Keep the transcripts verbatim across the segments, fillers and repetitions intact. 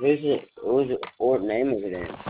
Who's it? Who's it? What name is it in?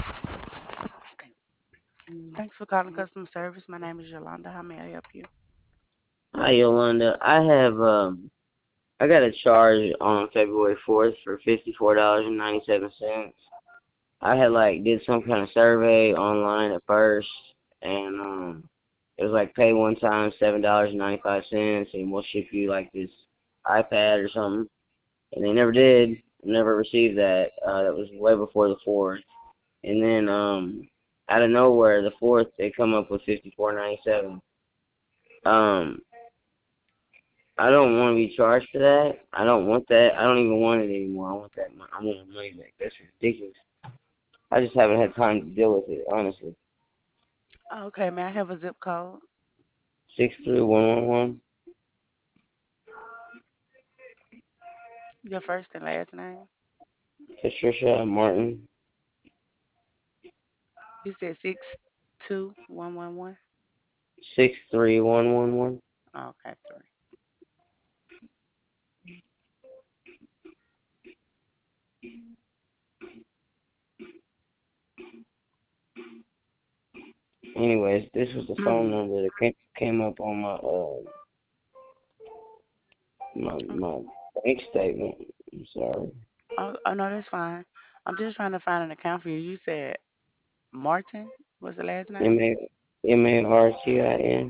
Thanks for calling customer service. My name is Yolanda. How may I help you? Hi, Yolanda. I have um, I got a charge on February fourth for fifty four dollars and ninety seven cents. I had like did some kind of survey online at first, and um, it was like pay one time seven dollars and ninety five cents, and we'll ship you like this iPad or something. And they never did. Never received that. Uh, that was way before the fourth. And then um, out of nowhere, the fourth they come up with fifty four ninety seven. Um, I don't want to be charged for that. I don't want that. I don't even want it anymore. I want that. I want my money back. That's ridiculous. I just haven't had time to deal with it, honestly. Okay, may I have a zip code? Six three one one one. Your first and last name? Patricia Martin. You said six two one one one. Six three one one one. Okay, three. Anyways, this was the phone number that came came up on my uh my my bank statement. I'm sorry. Oh, oh no, that's fine. I'm just trying to find an account for you. You said Martin. What's the last M name? A M A R T I N.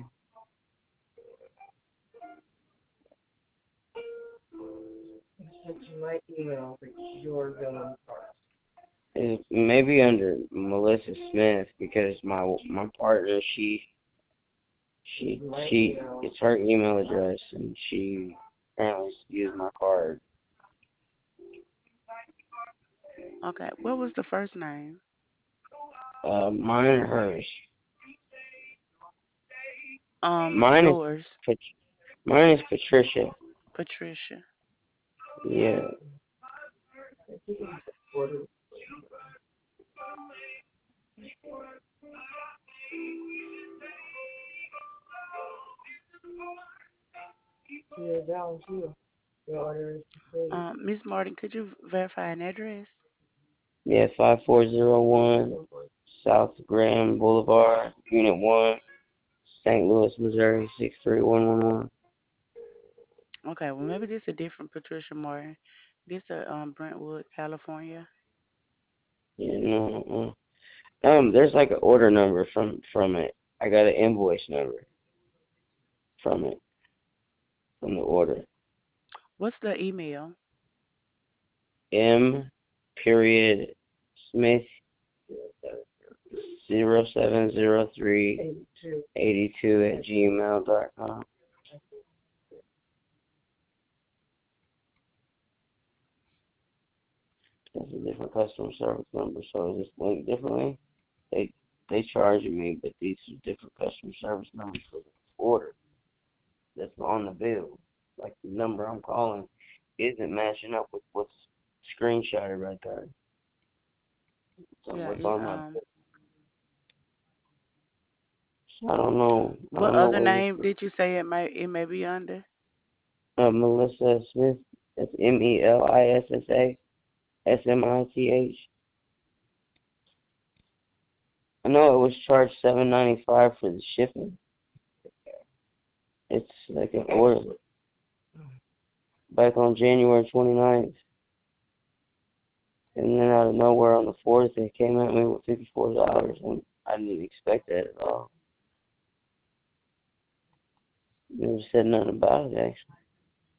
It maybe under Melissa Smith because my my partner she she she it's her email address and she apparently used my card. Okay. What was the first name? Uh, mine or hers? Um, Mine is yours, Pat- mine is Patricia. Patricia. Yeah. Um, Miss Martin, could you verify an address? Yeah, five four zero one South Grand Boulevard, Unit one, Saint Louis, Missouri, six three one one one. Okay, well maybe this a different Patricia Martin. This a um Brentwood, California. Yeah, no, uh, um, there's like an order number from from it. I got an invoice number from it from the order. What's the email? M period Smith zero seven zero three eighty two at gmail dot com. That's a different customer service number, so is this linked differently? They they charging me, but these are different customer service numbers for the order that's on the bill. Like the number I'm calling isn't matching up with what's screenshotted right there. So Yeah, what's it's on my um. bill? So I don't know. I What don't know other what name this is. did you say it may it may be under? Uh, Melissa Smith. That's M E L I S S A S M I T H. I know it was charged seven ninety five for the shipping. It's like an order back on January twenty ninth. And then out of nowhere on the fourth, they came at me with fifty-four dollars, and I didn't expect that at all. Never said nothing about it, actually.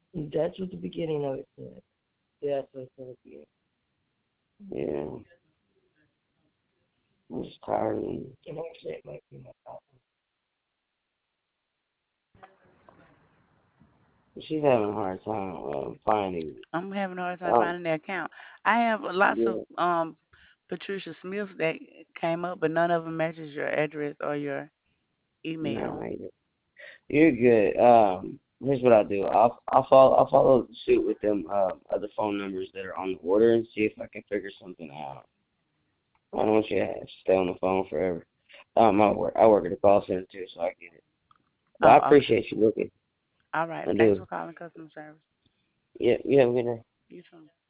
Yeah, I'm just tired. And she's having a hard time uh, finding. I'm having a hard time Um, finding the account. I have lots of yeah, um Patricia Smith that came up, but none of them matches your address or your email. no, you're good. Um, here's what I'll do. I'll I'll follow I'll follow suit with them uh, other phone numbers that are on the order and see if I can figure something out. I don't want you to have to stay on the phone forever. Um, I work I work at a call center too, so I get it. But I Oh, okay. appreciate you looking. All right. I Thanks do. for calling customer service. Yeah, you have a good day. You too.